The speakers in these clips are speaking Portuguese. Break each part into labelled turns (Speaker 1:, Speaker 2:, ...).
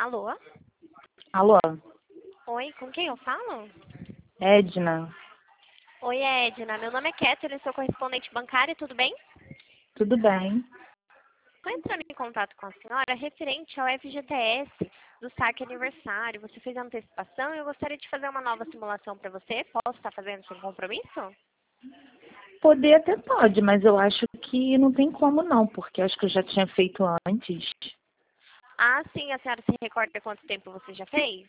Speaker 1: Alô?
Speaker 2: Alô,
Speaker 1: Oi, com quem eu falo?
Speaker 2: Edna,
Speaker 1: Oi, Edna. Meu nome é Kéter, sou correspondente bancária, tudo bem?
Speaker 2: tudo bem?
Speaker 1: Estou entrando em contato com a senhora referente ao FGTS do saque aniversário. Você fez a antecipação e eu gostaria de fazer uma nova simulação para você. Posso estar fazendo sem compromisso?
Speaker 2: Poder até pode, mas eu acho que não tem como não, porque acho que eu já tinha feito antes.
Speaker 1: Ah, sim, a senhora se recorda quanto tempo você já fez?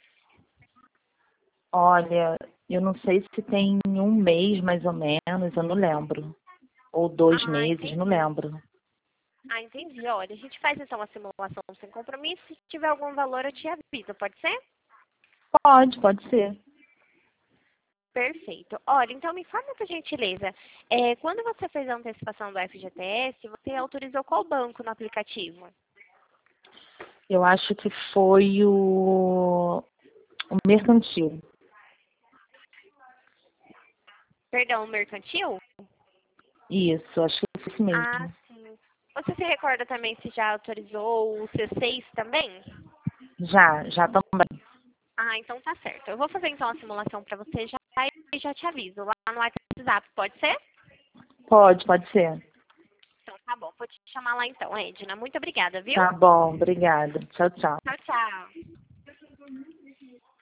Speaker 2: Olha, eu não sei se tem um mês mais ou menos, eu não lembro. Ou 2 meses, não
Speaker 1: Entendi.
Speaker 2: lembro.
Speaker 1: Entendi. Olha, a gente faz então uma simulação sem compromisso. Se tiver algum valor, eu te aviso, pode ser?
Speaker 2: Pode ser.
Speaker 1: Perfeito. Olha, então me informa por gentileza, quando você fez a antecipação do FGTS, você autorizou qual banco no aplicativo?
Speaker 2: Eu acho que foi o mercantil.
Speaker 1: Perdão, o mercantil?
Speaker 2: Isso, acho que foi isso
Speaker 1: Ah,
Speaker 2: mesmo.
Speaker 1: sim. Você se recorda também se já autorizou o C6 também?
Speaker 2: Já também.
Speaker 1: Ah, então tá certo. Eu vou fazer então a simulação para você já e já te aviso lá no WhatsApp, pode ser?
Speaker 2: Pode ser.
Speaker 1: Então tá bom, vou te chamar lá então, Edna. Muito obrigada, viu?
Speaker 2: Tá bom, obrigada. Tchau, tchau.
Speaker 1: Tchau, tchau.